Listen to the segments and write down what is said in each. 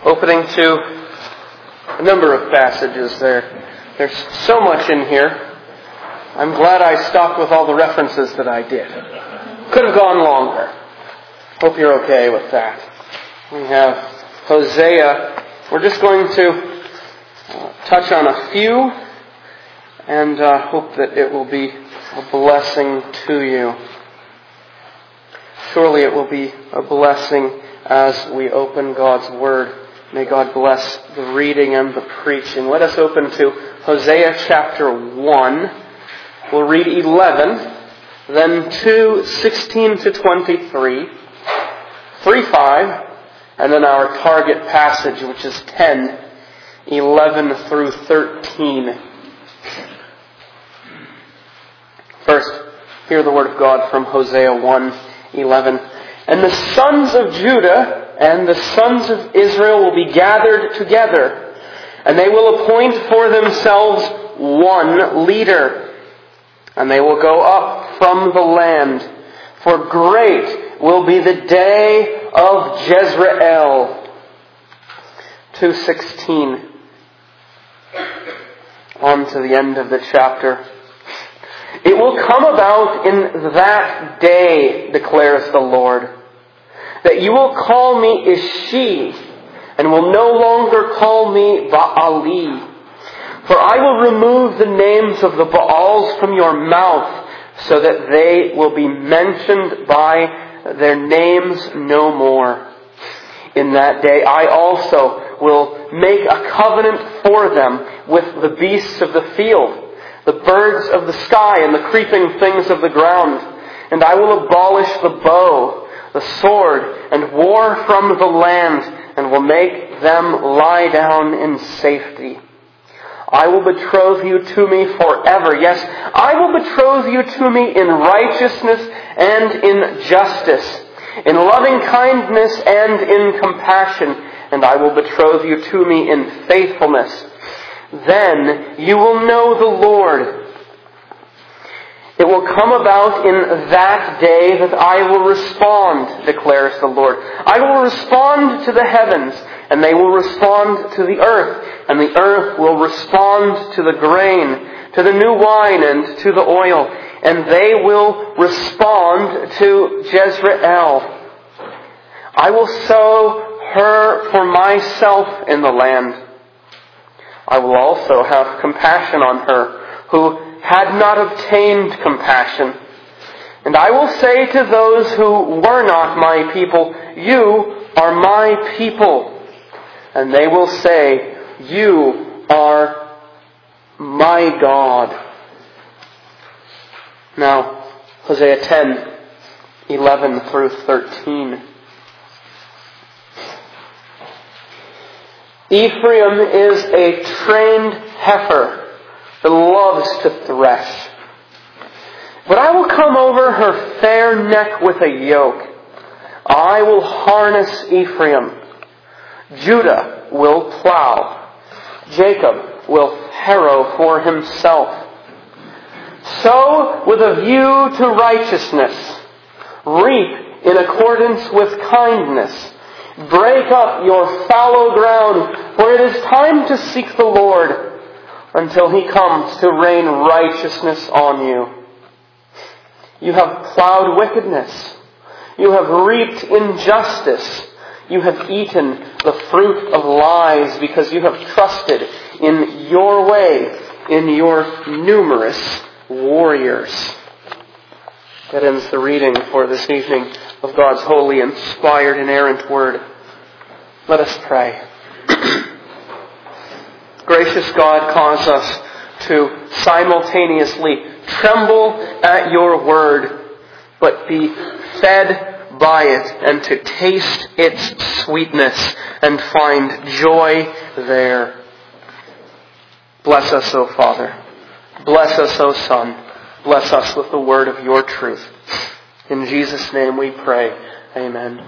opening to a number of passages there. There's so much in here. I'm glad I stopped with all the references that I did. Could have gone longer. Hope you're okay with that. We have Hosea. We're just going to touch on a few and hope that it will be a blessing to you. Surely it will be a blessing as we open God's Word. May God bless the reading and the preaching. Let us open to Hosea chapter 1. We'll read 11, then 2:16 to 23, 3:5, and then our target passage, which is 10:11 through 13. First, hear the word of God from Hosea 1:11. And the sons of Judah and the sons of Israel will be gathered together, and they will appoint for themselves one leader, and they will go up from the land. For great will be the day of Jezreel. 2:16. On to the end of the chapter. It will come about in that day, declares the Lord, that you will call me Ishi, and will no longer call me Baali. For I will remove the names of the Baals from your mouth, so that they will be mentioned by their names no more. In that day I also will make a covenant for them with the beasts of the field, the birds of the sky, and the creeping things of the ground. And I will abolish the bow, the sword, and war from the land, and will make them lie down in safety. I will betroth you to me forever. Yes, I will betroth you to me in righteousness and in justice, in loving kindness and in compassion, and I will betroth you to me in faithfulness. Then you will know the Lord. It will come about in that day that I will respond, declares the Lord. I will respond to the heavens, and they will respond to the earth, and the earth will respond to the grain, to the new wine, and to the oil, and they will respond to Jezreel. I will sow her for myself in the land. I will also have compassion on her who had not obtained compassion. And I will say to those who were not my people, you are my people. And they will say, you are my God. Now, Hosea 10:11 through 13. Ephraim is a trained heifer that loves to thresh. But I will come over her fair neck with a yoke. I will harness Ephraim. Judah will plow. Jacob will harrow for himself. Sow with a view to righteousness. Reap in accordance with kindness. Break up your fallow ground, for it is time to seek the Lord until He comes to rain righteousness on you. You have plowed wickedness. You have reaped injustice. You have eaten the fruit of lies because you have trusted in your way, in your numerous warriors. That ends the reading for this evening of God's holy, inspired, inerrant Word. Let us pray. Gracious God, cause us to simultaneously tremble at your Word, but be fed by it, and to taste its sweetness and find joy there. Bless us, O Father. Bless us, O Son. Bless us with the word of your truth. In Jesus' name we pray. Amen.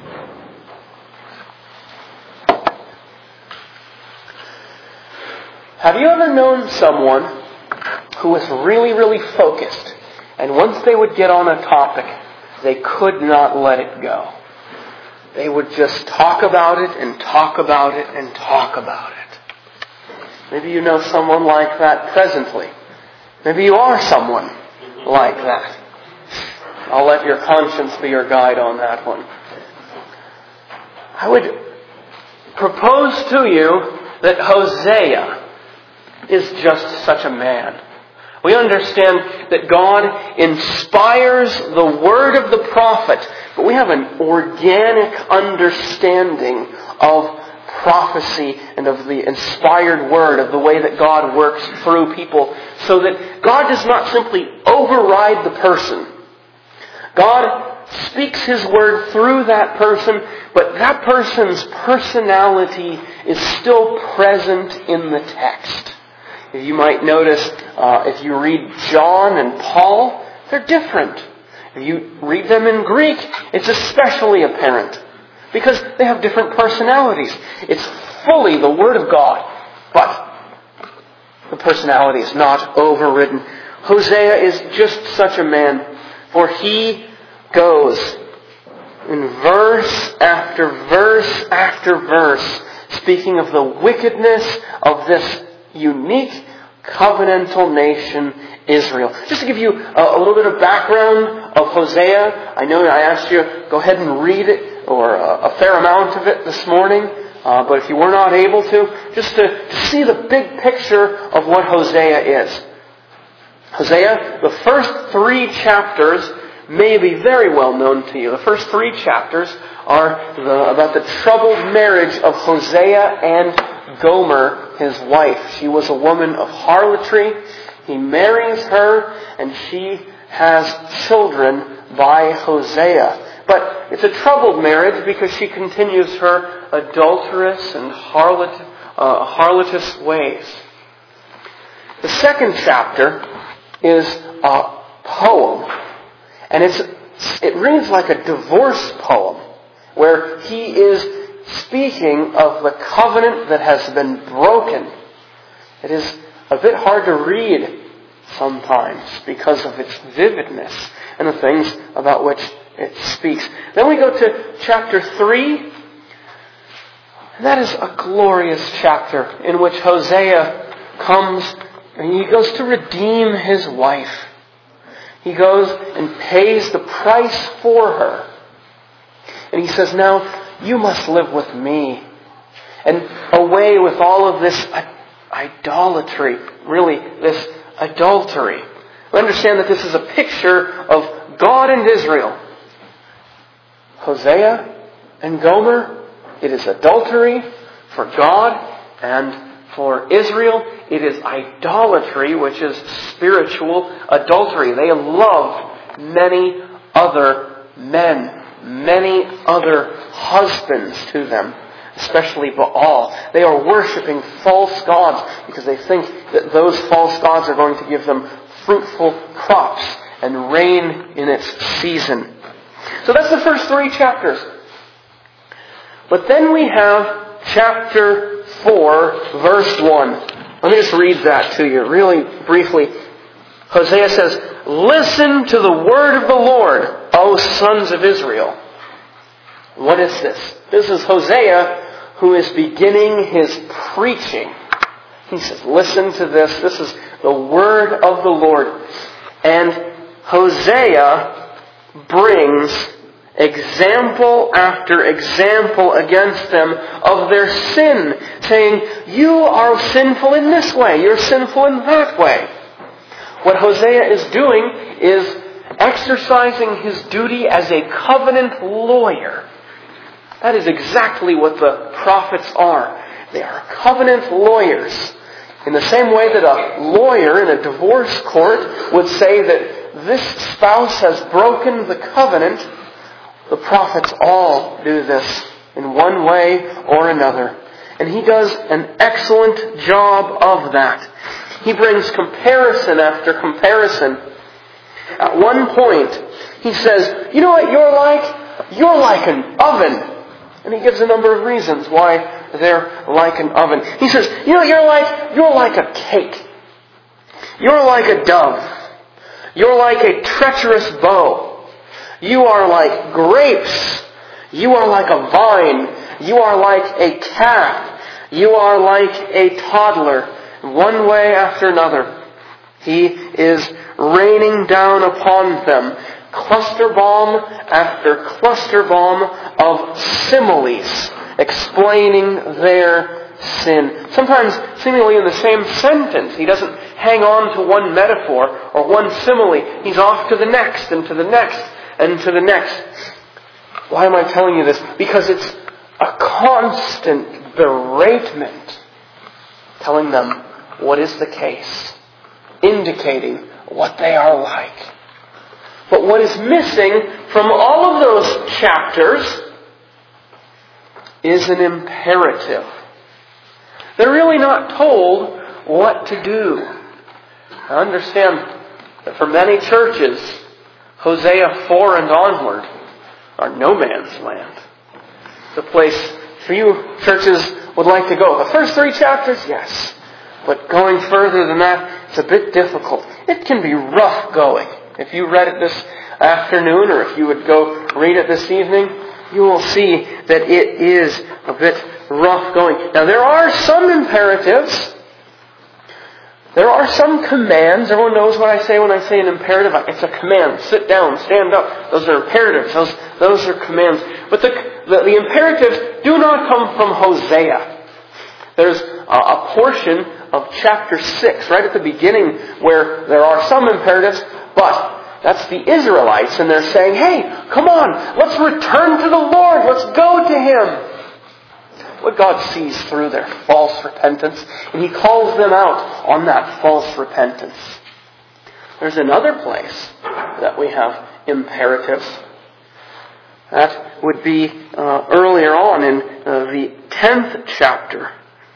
Have you ever known someone who was really, really focused, and once they would get on a topic, they could not let it go? they would just talk about it and talk about it and talk about it. Maybe you know someone like that presently. Maybe you are someone like that. I'll let your conscience be your guide on that one. I would propose to you that Hosea is just such a man. We understand that God inspires the word of the prophet, but we have an organic understanding of prophecy and of the inspired word, of the way that God works through people, so that God does not simply override the person. God speaks His word through that person, but that person's personality is still present in the text. You might notice, if you read John and Paul, they're different. If you read them in Greek, it's especially apparent, because they have different personalities. It's fully the Word of God, but the personality is not overridden. Hosea is just such a man, for he goes in verse after verse after verse, speaking of the wickedness of this unique covenantal nation, Israel. Just to give you a little bit of background of Hosea, I know I asked you to go ahead and read it, or a fair amount of it this morning, but if you were not able to, just to see the big picture of what Hosea is. Hosea, the first 3 chapters may be very well known to you. The first 3 chapters are about the troubled marriage of Hosea and Gomer, his wife. She was a woman of harlotry. He marries her, and she has children by Hosea. But it's a troubled marriage because she continues her adulterous and harlotous ways. The second chapter is a poem. And it reads like a divorce poem, where he is speaking of the covenant that has been broken. It is a bit hard to read sometimes because of its vividness and the things about which it speaks. Then we go to chapter 3, and that is a glorious chapter in which Hosea comes and he goes to redeem his wife. He goes and pays the price for her. And he says, now you must live with me. And away with all of this idolatry, really this adultery. We understand that this is a picture of God and Israel. Hosea and Gomer, it is adultery for God, and for Israel, it is idolatry, which is spiritual adultery. They loved many other men, many other husbands to them, especially Baal. They are worshiping false gods because they think that those false gods are going to give them fruitful crops and rain in its season. So that's the first 3 chapters. But then we have chapter 4, verse 1. Let me just read that to you really briefly. Hosea says, "Listen to the word of the Lord, O sons of Israel." What is this? This is Hosea who is beginning his preaching. He says, listen to this. This is the word of the Lord. And Hosea brings example after example against them of their sin, saying, you are sinful in this way, you're sinful in that way. What Hosea is doing is exercising his duty as a covenant lawyer. That is exactly what the prophets are. They are covenant lawyers. In the same way that a lawyer in a divorce court would say that this spouse has broken the covenant, the prophets all do this in one way or another. And he does an excellent job of that. He brings comparison after comparison. At one point, he says, you know what you're like? You're like an oven. And he gives a number of reasons why they're like an oven. He says, you know what you're like? You're like a cake. You're like a dove. You're like a treacherous bow. You are like grapes. You are like a vine. You are like a calf. You are like a toddler. One way after another, He is raining down upon them cluster bomb after cluster bomb of similes explaining their sin. Sometimes seemingly in the same sentence. He doesn't hang on to one metaphor or one simile. He's off to the next and to the next and to the next. Why am I telling you this? Because it's a constant beratement telling them what is the case, indicating what they are like. But what is missing from all of those chapters is an imperative. They're really not told what to do. I understand that for many churches, Hosea 4 and onward are no man's land. It's a place few churches would like to go. The first 3 chapters, yes. But going further than that, it's a bit difficult. It can be rough going. If you read it this afternoon, or if you would go read it this evening, you will see that it is a bit rough going. Now, there are some imperatives. There are some commands. Everyone knows what I say when I say an imperative. It's a command. Sit down, stand up. Those are imperatives. Those are commands. But the imperatives do not come from Hosea. There's a portion of chapter 6, right at the beginning, where there are some imperatives, but that's the Israelites, and they're saying, hey, come on, let's return to the Lord, let's go to Him. But God sees through their false repentance, and He calls them out on that false repentance. There's another place that we have imperatives. That would be earlier on in the 10th chapter.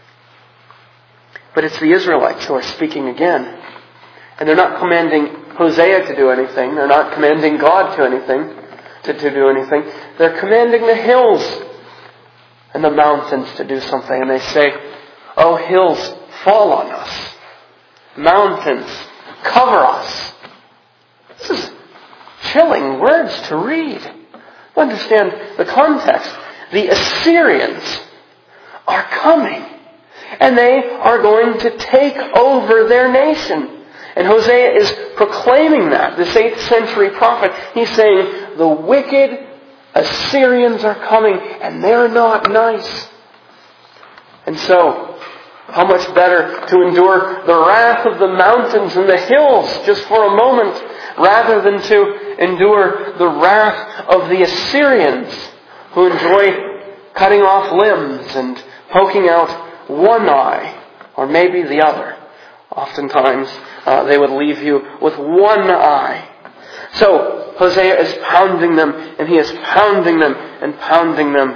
But it's the Israelites who are speaking again. And they're not commanding Hosea to do anything. They're not commanding God to do anything. They're commanding the hills and the mountains to do something. And they say, oh, hills, fall on us. Mountains, cover us. This is chilling words to read. Understand the context. The Assyrians are coming. And they are going to take over their nation. And Hosea is proclaiming that. This 8th century prophet, he's saying, the wicked Assyrians are coming, and they're not nice. And so, how much better to endure the wrath of the mountains and the hills just for a moment, rather than to endure the wrath of the Assyrians, who enjoy cutting off limbs and poking out one eye, or maybe the other. Oftentimes, they would leave you with one eye. So, Hosea is pounding them, and he is pounding them and pounding them.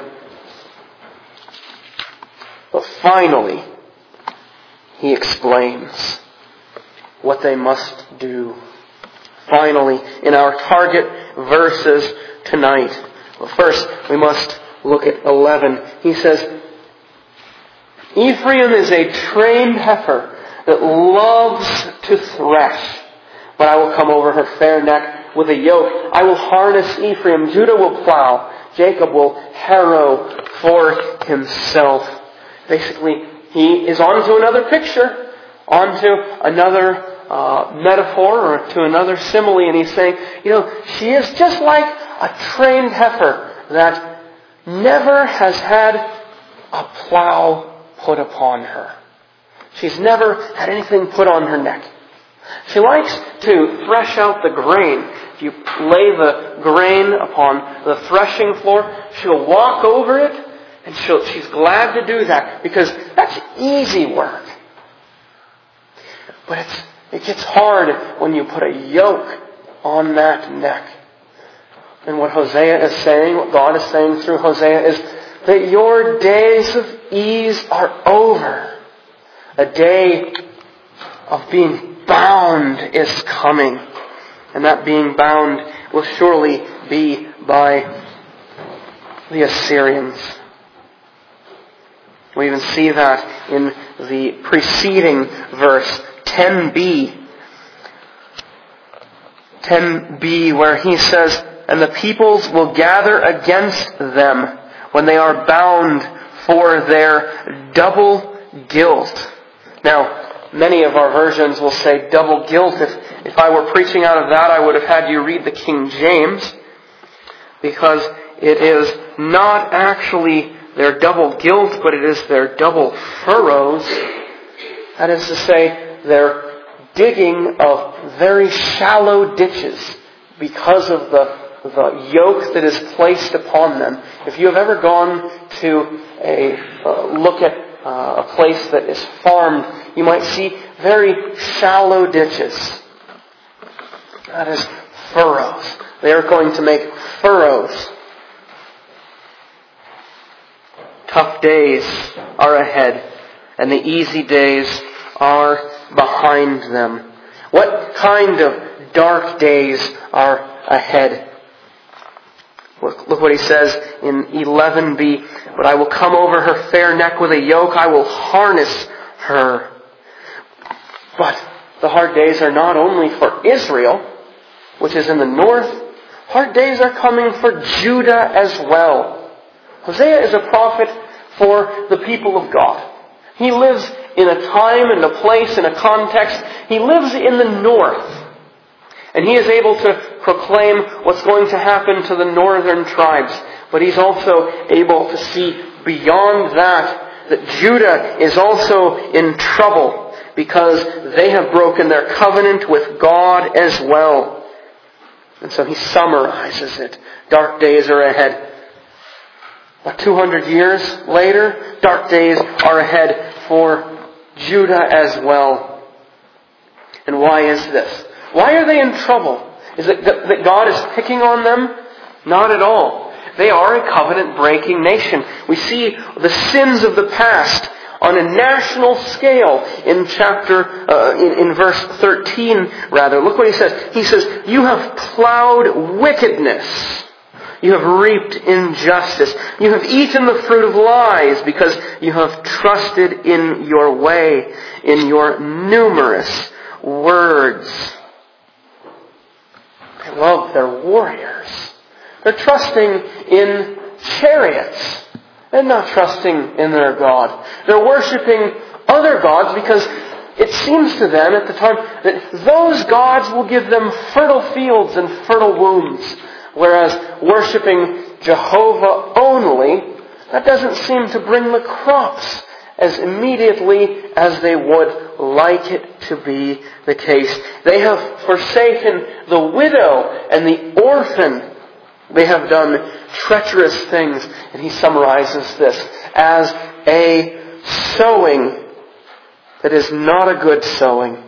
But finally, he explains what they must do. Finally, in our target verses tonight. Well, first, we must look at 11. He says, Ephraim is a trained heifer that loves to thresh, but I will come over her fair neck with a yoke. I will harness Ephraim. Judah will plow. Jacob will harrow for himself. Basically, he is on to another picture, on to another metaphor, or to another simile, and he's saying, she is just like a trained heifer that never has had a plow put upon her. She's never had anything put on her neck. She likes to thresh out the grain. If you lay the grain upon the threshing floor, she'll walk over it, and she's glad to do that, because that's easy work. But it gets hard when you put a yoke on that neck. And what Hosea is saying, what God is saying through Hosea, is that your days of ease are over. A day of being bound is coming. And that being bound will surely be by the Assyrians. We even see that in the preceding verse, 10b. 10b, where he says, and the peoples will gather against them when they are bound for their double guilt. Now, many of our versions will say double guilt. If I were preaching out of that, I would have had you read the King James, because it is not actually their double guilt, but it is their double furrows. That is to say, their digging of very shallow ditches because of the yoke that is placed upon them. If you have ever gone to look at a place that is farmed, you might see very shallow ditches. That is furrows. They are going to make furrows. Tough days are ahead, and the easy days are behind them. What kind of dark days are ahead? Look what he says in 11b. But I will come over her fair neck with a yoke. I will harness her. But the hard days are not only for Israel, which is in the north. Hard days are coming for Judah as well. Hosea is a prophet for the people of God. He lives in a time and a place and a context. He lives in the north. And he is able to proclaim what's going to happen to the northern tribes. But he's also able to see beyond that Judah is also in trouble because they have broken their covenant with God as well. And so he summarizes it. Dark days are ahead. 200 years later, dark days are ahead for Judah as well. And why is this? Why are they in trouble? Is it that God is picking on them? Not at all. They are a covenant-breaking nation. We see the sins of the past on a national scale in in verse 13, rather. Look what he says. He says, "You have plowed wickedness. You have reaped injustice. You have eaten the fruit of lies because you have trusted in your way, in your numerous words." They love their warriors. They're trusting in chariots and not trusting in their God. They're worshiping other gods because it seems to them at the time that those gods will give them fertile fields and fertile wombs. Whereas worshiping Jehovah only, that doesn't seem to bring the crops as immediately as they would like it to be the case. They have forsaken the widow and the orphan. They have done treacherous things. And he summarizes this as a sowing that is not a good sowing.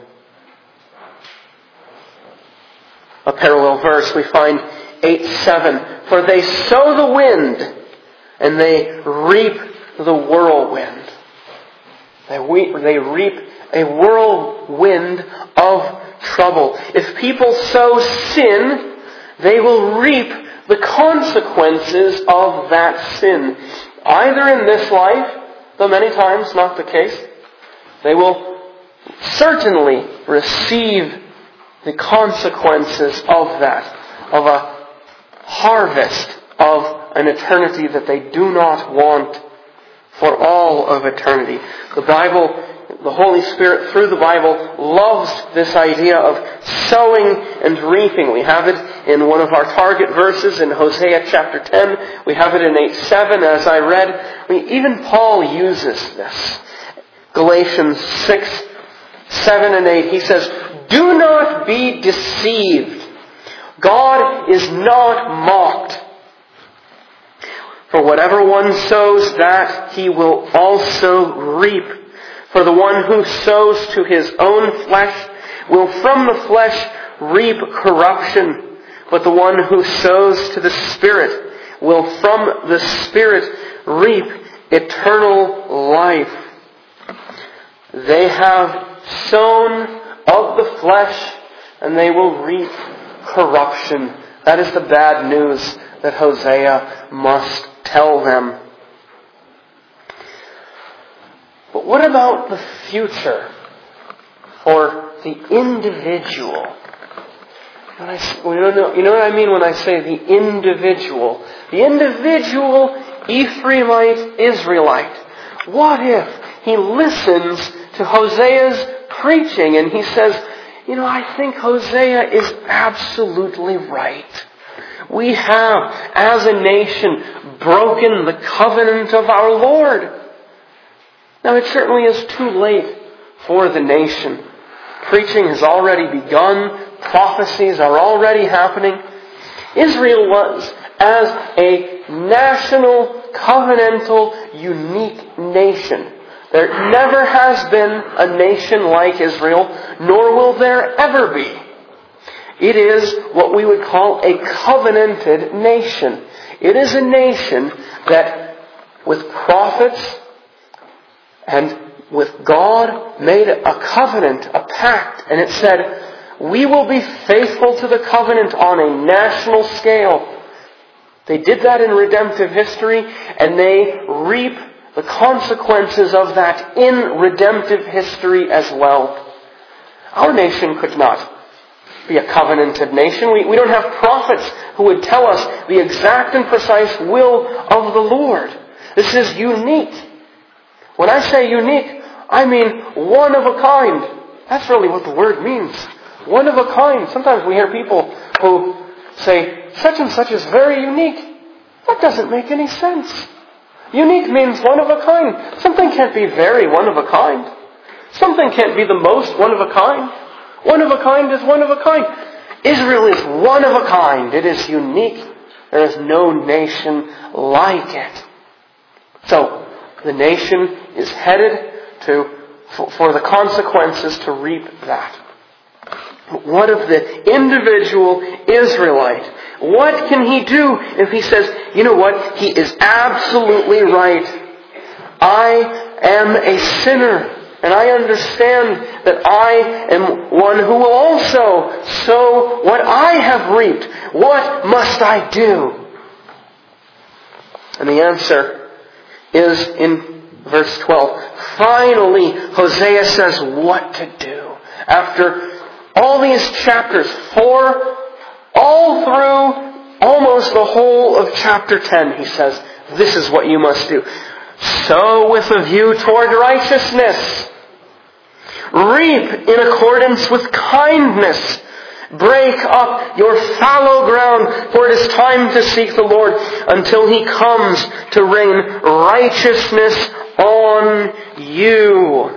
A parallel verse we find 8:7. For they sow the wind and they reap the whirlwind. They reap a whirlwind of trouble. If people sow sin, they will reap the consequences of that sin. Either in this life, though many times not the case, they will certainly receive the consequences of that, of a harvest of an eternity that they do not want for all of eternity. The Bible, the Holy Spirit through the Bible loves this idea of sowing and reaping. We have it in one of our target verses in Hosea chapter 10. We have it in 8:7 as I read. Even Paul uses this. Galatians 6:7 and 8. He says, "Do not be deceived. God is not mocked. For whatever one sows, that he will also reap. For the one who sows to his own flesh will from the flesh reap corruption. But the one who sows to the Spirit will from the Spirit reap eternal life." They have sown of the flesh, and they will reap corruption. That is the bad news that Hosea must tell them. But what about the future for the individual? You know what I mean when I say the individual? The individual Ephraimite Israelite. What if he listens to Hosea's preaching and he says, I think Hosea is absolutely right. We have, as a nation, broken the covenant of our Lord. Now, it certainly is too late for the nation. Preaching has already begun. Prophecies are already happening. Israel was, as a national, covenantal, unique nation. There never has been a nation like Israel, nor will there ever be. It is what we would call a covenanted nation. It is a nation that, with prophets and with God, made a covenant, a pact, and it said, we will be faithful to the covenant on a national scale. They did that in redemptive history, and they reap the consequences of that in redemptive history as well. Our nation could not be a covenanted nation. We don't have prophets who would tell us the exact and precise will of the Lord. This is unique. When I say unique, I mean one of a kind. That's really what the word means. One of a kind. Sometimes we hear people who say, such and such is very unique. That doesn't make any sense. Unique means one of a kind. Something can't be very one of a kind. Something can't be the most one of a kind. One of a kind is one of a kind. Israel is one of a kind. It is unique. There is no nation like it. So, the nation is headed for the consequences to reap that. What of the individual Israelite? What can he do if he says, you know what, he is absolutely right. I am a sinner. And I understand that I am one who will also sow what I have reaped. What must I do? And the answer is in verse 12. Finally, Hosea says what to do. After all these chapters, 4, all through almost the whole of chapter 10, he says, this is what you must do. Sow with a view toward righteousness. Reap in accordance with kindness. Break up your fallow ground, for it is time to seek the Lord until He comes to rain righteousness on you.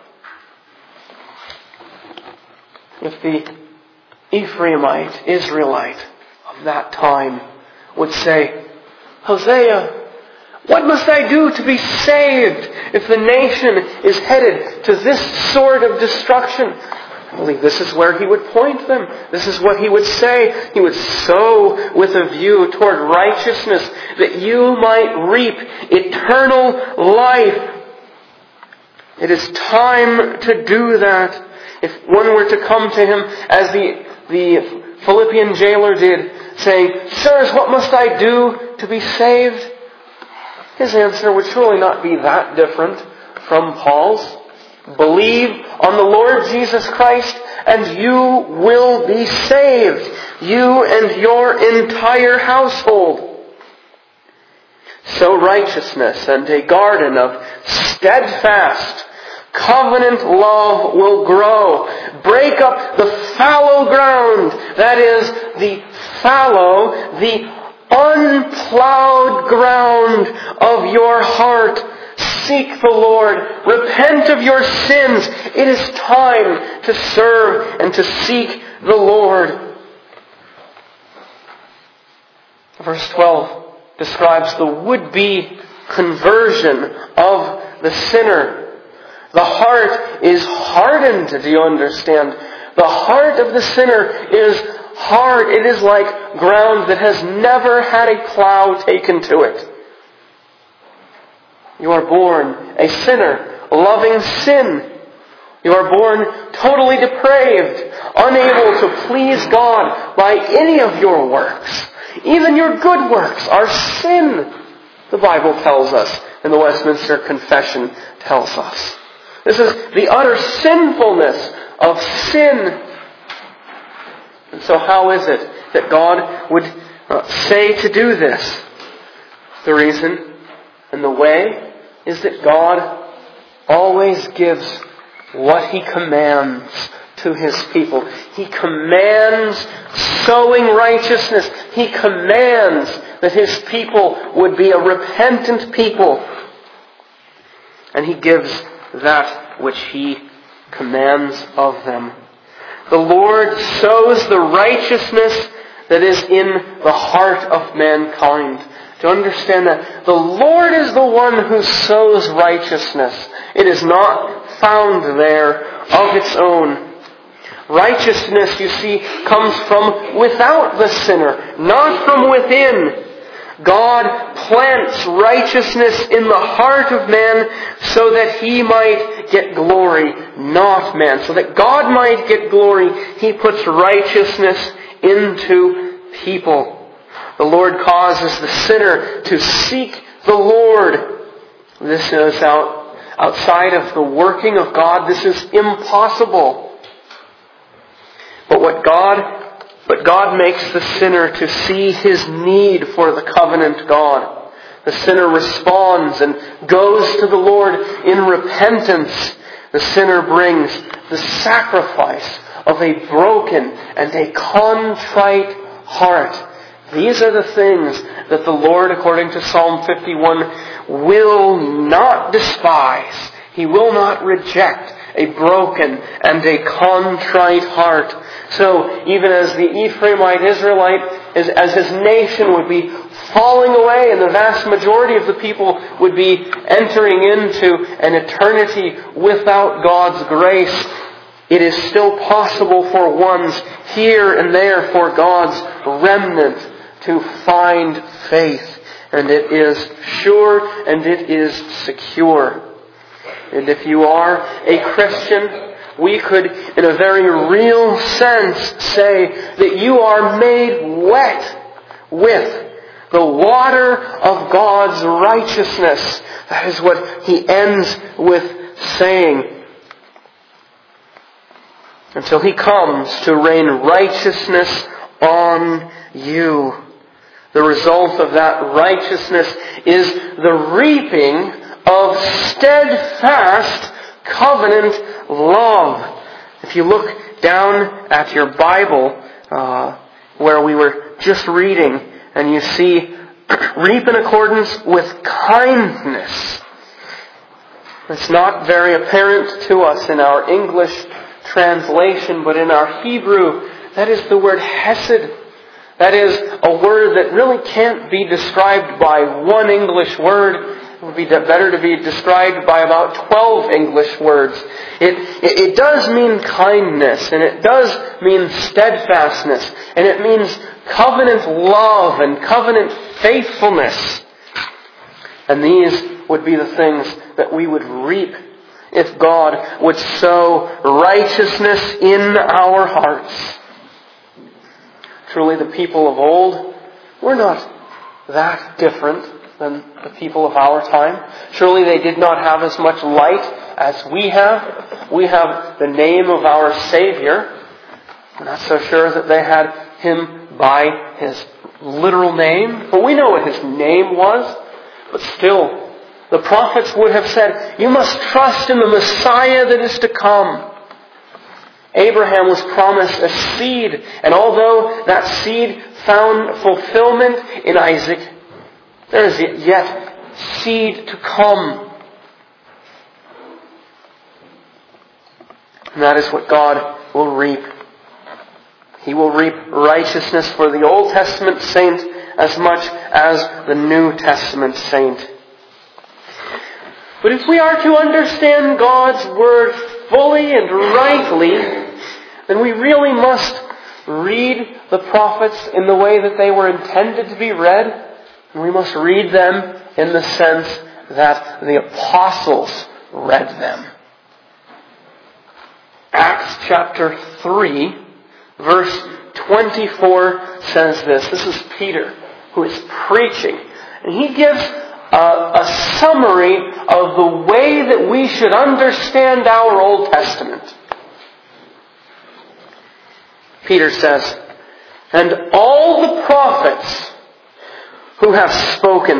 If the Ephraimite, Israelite of that time would say, Hosea, what must I do to be saved if the nation is headed to this sort of destruction? I believe this is where he would point them. This is what he would say. He would sow with a view toward righteousness, that you might reap eternal life. It is time to do that. If one were to come to him, as the Philippian jailer did, saying, Sirs, what must I do to be saved? His answer would surely not be that different from Paul's. Believe on the Lord Jesus Christ and you will be saved. You and your entire household. Sow righteousness and a garden of steadfast covenant love will grow. Break up the fallow ground. That is, the fallow, the unplowed ground of your heart. Seek the Lord. Repent of your sins. It is time to serve and to seek the Lord. Verse 12 describes the would-be conversion of the sinner. The heart is hardened, do you understand? The heart of the sinner is hard. It is like ground that has never had a plow taken to it. You are born a sinner, loving sin. You are born totally depraved, unable to please God by any of your works. Even your good works are sin, the Bible tells us, and the Westminster Confession tells us. This is the utter sinfulness of sin. And so how is it that God would say to do this? The reason and the way is that God always gives what He commands to His people. He commands sowing righteousness. He commands that His people would be a repentant people. And He gives that which He commands of them. The Lord sows the righteousness that is in the heart of mankind. To understand that the Lord is the one who sows righteousness. It is not found there of its own. Righteousness, you see, comes from without the sinner, not from within. God plants righteousness in the heart of man so that He might get glory, not man. So that God might get glory, He puts righteousness into people. The Lord causes the sinner to seek the Lord. This is outside of the working of God. This is impossible. But God makes the sinner to see his need for the covenant God. The sinner responds and goes to the Lord in repentance. The sinner brings the sacrifice of a broken and a contrite heart. These are the things that the Lord, according to Psalm 51, will not despise. He will not reject a broken and a contrite heart. So, even as the Ephraimite Israelite, as his nation would be falling away and the vast majority of the people would be entering into an eternity without God's grace, it is still possible for ones here and there, for God's remnant, to find faith. And it is sure and it is secure. And if you are a Christian, we could, in a very real sense, say that you are made wet with the water of God's righteousness. That is what he ends with saying. Until He comes to rain righteousness on you. The result of that righteousness is the reaping of steadfast covenant love. If you look down at your Bible, where we were just reading, and you see, reap in accordance with kindness. It's not very apparent to us in our English translation, but in our Hebrew, that is the word hesed. That is a word that really can't be described by one English word. It would be better to be described by about 12 English words. It does mean kindness, and it does mean steadfastness, and it means covenant love and covenant faithfulness. And these would be the things that we would reap if God would sow righteousness in our hearts. Truly, the people of old were not that different than the people of our time. Surely they did not have as much light as we have. We have the name of our Savior. I'm not so sure that they had Him by His literal name, but we know what His name was. But still, the prophets would have said, you must trust in the Messiah that is to come. Abraham was promised a seed, and although that seed found fulfillment in Isaac, there is yet seed to come. And that is what God will reap. He will reap righteousness for the Old Testament saint as much as the New Testament saint. But if we are to understand God's Word fully and rightly, then we really must read the prophets in the way that they were intended to be read. And we must read them in the sense that the apostles read them. Acts chapter 3, verse 24 says this. This is Peter who is preaching. And he gives a summary of the way that we should understand our Old Testament. Peter says, And all the prophets who have spoken,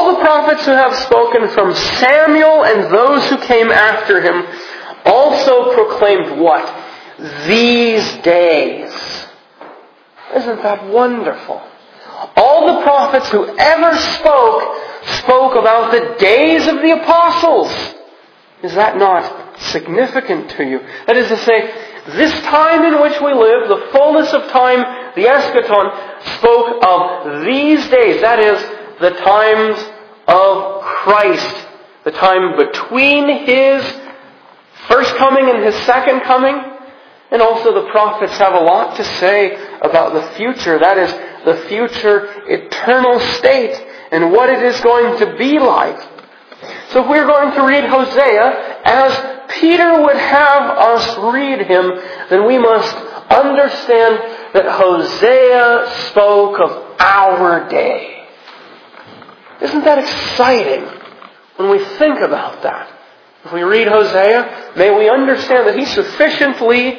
from Samuel and those who came after him, also proclaimed what? These days. Isn't that wonderful? All the prophets who ever spoke about the days of the apostles. Is that not significant to you? That is to say, this time in which we live, the fullness of time, the eschaton, spoke of these days. That is, the times of Christ. The time between His first coming and His second coming. And also the prophets have a lot to say about the future. That is, the future eternal state and what it is going to be like. So if we're going to read Hosea as Peter would have us read him, then we must understand that Hosea spoke of our day. Isn't that exciting when we think about that? If we read Hosea, may we understand that he sufficiently,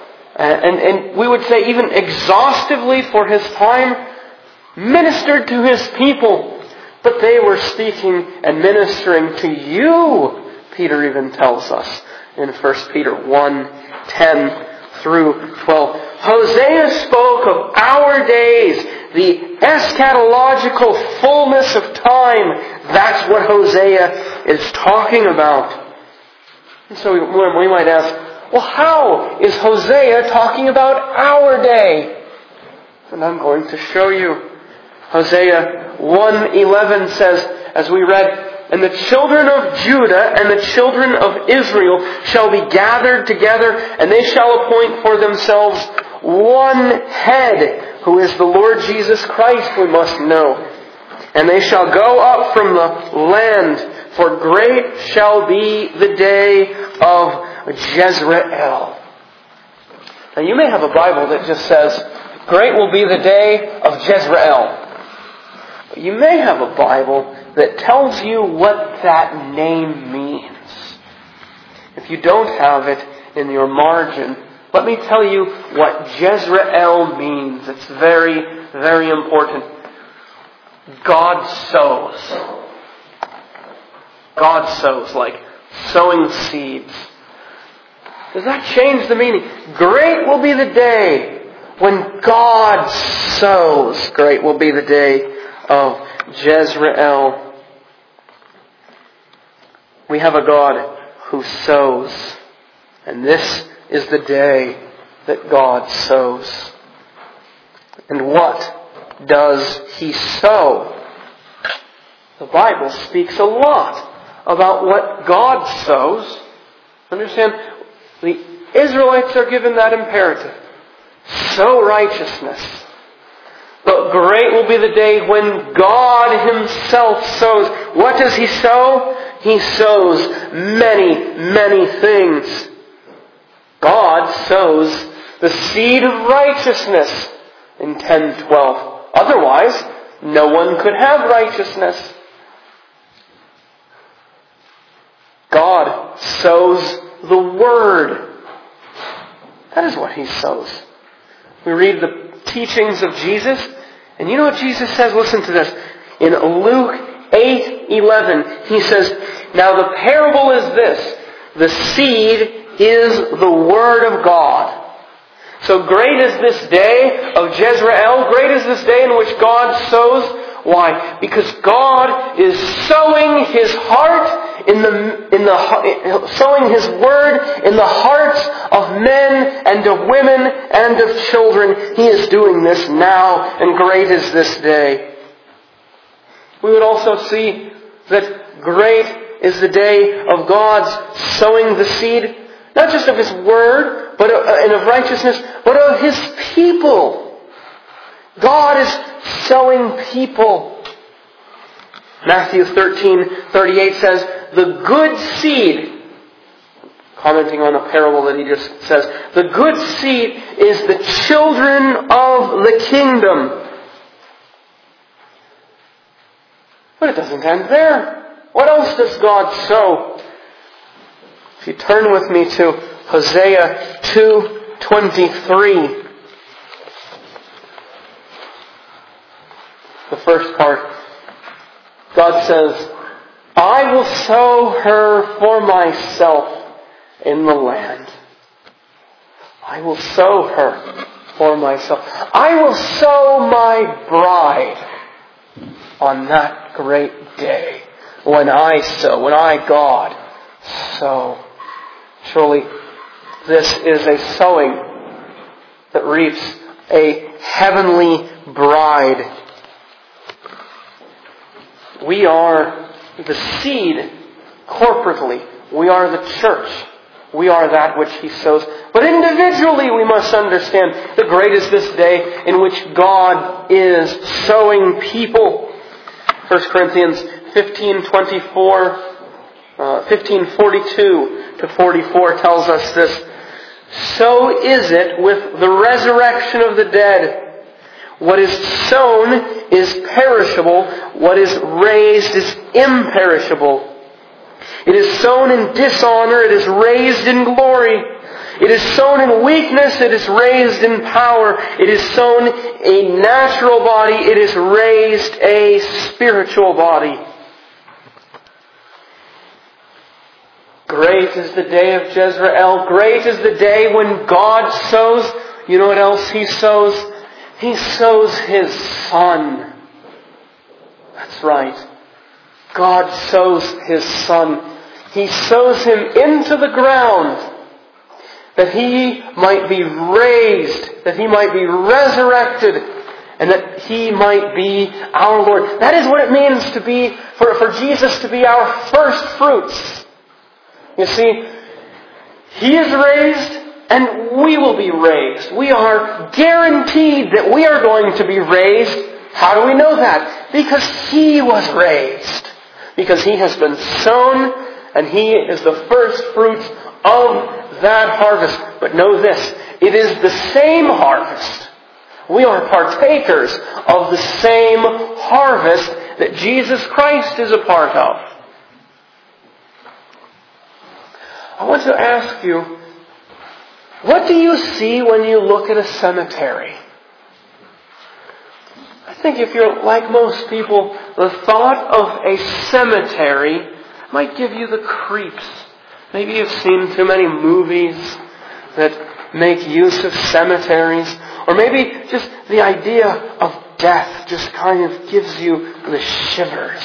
and we would say even exhaustively for his time, ministered to his people. But they were speaking and ministering to you, Peter even tells us in 1 Peter 1:10 through 12. Hosea spoke of our days, the eschatological fullness of time. That's what Hosea is talking about. And so we might ask, well, how is Hosea talking about our day? And I'm going to show you. Hosea 1:11 says, as we read, "And the children of Judah and the children of Israel shall be gathered together, and they shall appoint for themselves one head, who is the Lord Jesus Christ," we must know. "And they shall go up from the land, for great shall be the day of Jezreel." Now you may have a Bible that just says, "Great will be the day of Jezreel." You may have a Bible that tells you what that name means. If you don't have it in your margin, let me tell you what Jezreel means. It's very, very important. God sows. God sows, like sowing seeds. Does that change the meaning? Great will be the day when God sows. Great will be the day of Jezreel. We have a God who sows. And this is the day that God sows. And what does He sow? The Bible speaks a lot about what God sows. Understand, the Israelites are given that imperative. Sow righteousness. But great will be the day when God Himself sows. What does He sow? He sows many, many things. God sows the seed of righteousness in 10:12. Otherwise, no one could have righteousness. God sows the Word. That is what He sows. We read the teachings of Jesus, and you know what Jesus says? Listen to this. In Luke 8:11, He says, "Now the parable is this. The seed is the Word of God." So great is this day of Jezreel. Great is this day in which God sows. Why? Because God is sowing His heart sowing His Word in the hearts of men and of women and of children. He is doing this now, and great is this day. We would also see that great is the day of God's sowing the seed, not just of His Word, and of righteousness, but of His people. God is sowing people. Matthew 13:38 says, "The good seed," commenting on a parable that He just says, "the good seed is the children of the kingdom." But it doesn't end there. What else does God sow? If you turn with me to Hosea 2:23. first part, God says, I will sow her for myself in the land. I will sow her for myself. I will sow my bride on that great day when I sow, when I, God, sow. Surely this is a sowing that reaps a heavenly bride. We are the seed corporately. We are the church. We are that which He sows. But individually we must understand that great is this day in which God is sowing people. 1 Corinthians 15:42 to 44 tells us this. So is it with the resurrection of the dead. What is sown is perishable. What is raised is imperishable. It is sown in dishonor. It is raised in glory. It is sown in weakness. It is raised in power. It is sown a natural body. It is raised a spiritual body. Great is the day of Jezreel. Great is the day when God sows. You know what else He sows? He sows His Son. That's right. God sows His Son. He sows Him into the ground that He might be raised, that He might be resurrected, and that He might be our Lord. That is what it means to be, for Jesus to be our first fruits. You see, He is raised and we will be raised. We are guaranteed that we are going to be raised. How do we know that? Because He was raised. Because He has been sown and He is the first fruits of that harvest. But know this, it is the same harvest. We are partakers of the same harvest that Jesus Christ is a part of. I want to ask you, what do you see when you look at a cemetery? I think if you're like most people, the thought of a cemetery might give you the creeps. Maybe you've seen too many movies that make use of cemeteries. Or maybe just the idea of death just kind of gives you the shivers.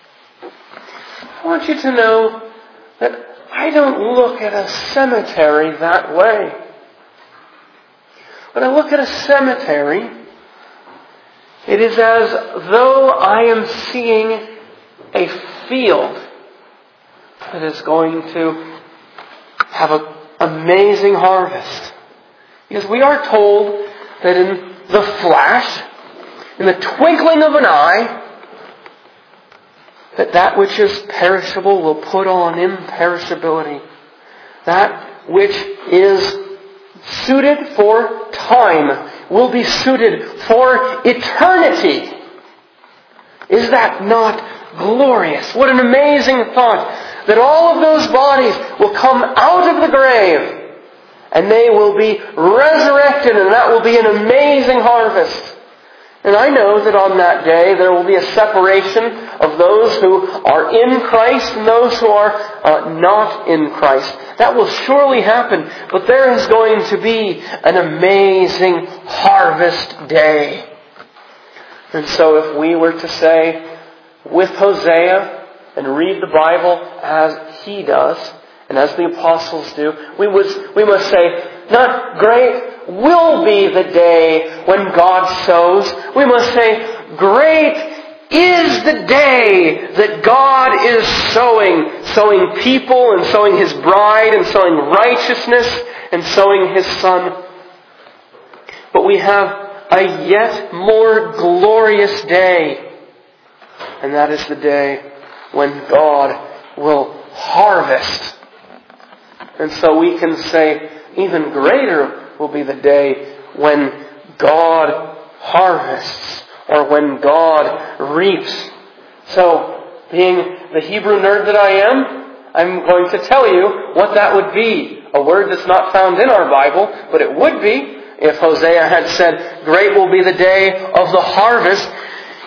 I want you to know that I don't look at a cemetery that way. When I look at a cemetery, it is as though I am seeing a field that is going to have an amazing harvest. Because we are told that in the flash, in the twinkling of an eye, that which is perishable will put on imperishability. That which is suited for time will be suited for eternity. Is that not glorious? What an amazing thought that all of those bodies will come out of the grave and they will be resurrected, and that will be an amazing harvest. And I know that on that day there will be a separation of those who are in Christ and those who are not in Christ. That will surely happen. But there is going to be an amazing harvest day. And so if we were to say, with Hosea, and read the Bible as he does, and as the apostles do, we must say, not great will be the day when God sows. We must say, great is the day that God is sowing people and sowing His bride and sowing righteousness and sowing His Son. But we have a yet more glorious day, and that is the day when God will harvest. And so we can say, even greater will be the day when God harvests, or when God reaps. So, being the Hebrew nerd that I am, I'm going to tell you what that would be. A word that's not found in our Bible, but it would be if Hosea had said, great will be the day of the harvest.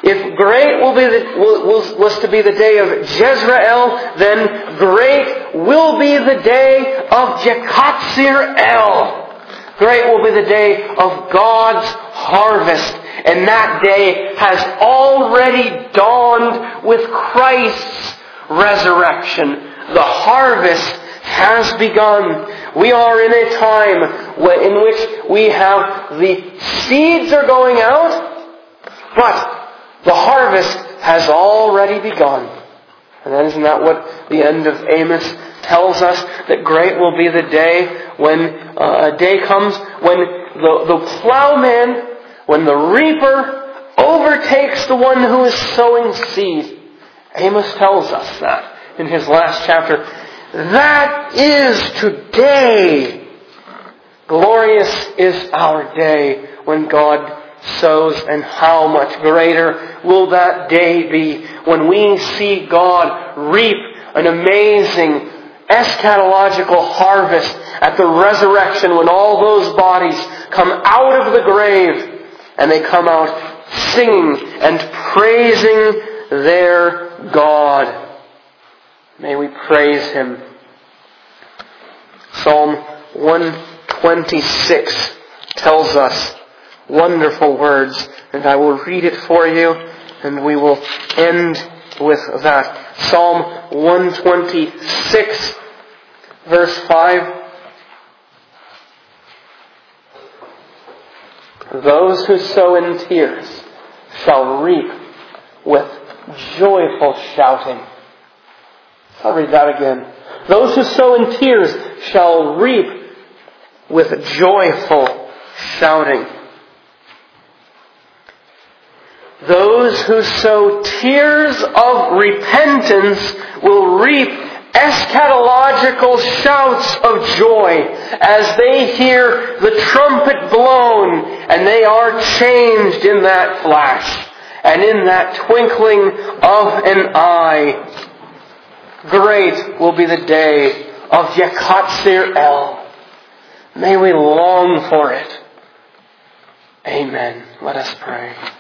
If great was to be the day of Jezreel, then great will be the day of Yekatzir-El. Great will be the day of God's harvest. And that day has already dawned with Christ's resurrection. The harvest has begun. We are in a time in which we have the seeds are going out, but the harvest has already begun. And then isn't that what the end of Amos tells us? That great will be the day when a day comes when the plowman, when the reaper overtakes the one who is sowing seed. Amos tells us that in his last chapter. That is today. Glorious is our day when God sows, and how much greater will that day be when we see God reap an amazing eschatological harvest at the resurrection, when all those bodies come out of the grave and they come out singing and praising their God. May we praise Him. Psalm 126 tells us wonderful words, and I will read it for you, and we will end with that. Psalm 126, verse 5. Those who sow in tears shall reap with joyful shouting. I'll read that again. Those who sow in tears shall reap with joyful shouting. Those who sow tears of repentance will reap eschatological shouts of joy as they hear the trumpet blown and they are changed in that flash and in that twinkling of an eye. Great will be the day of Yekatzir-El. May we long for it. Amen. Let us pray.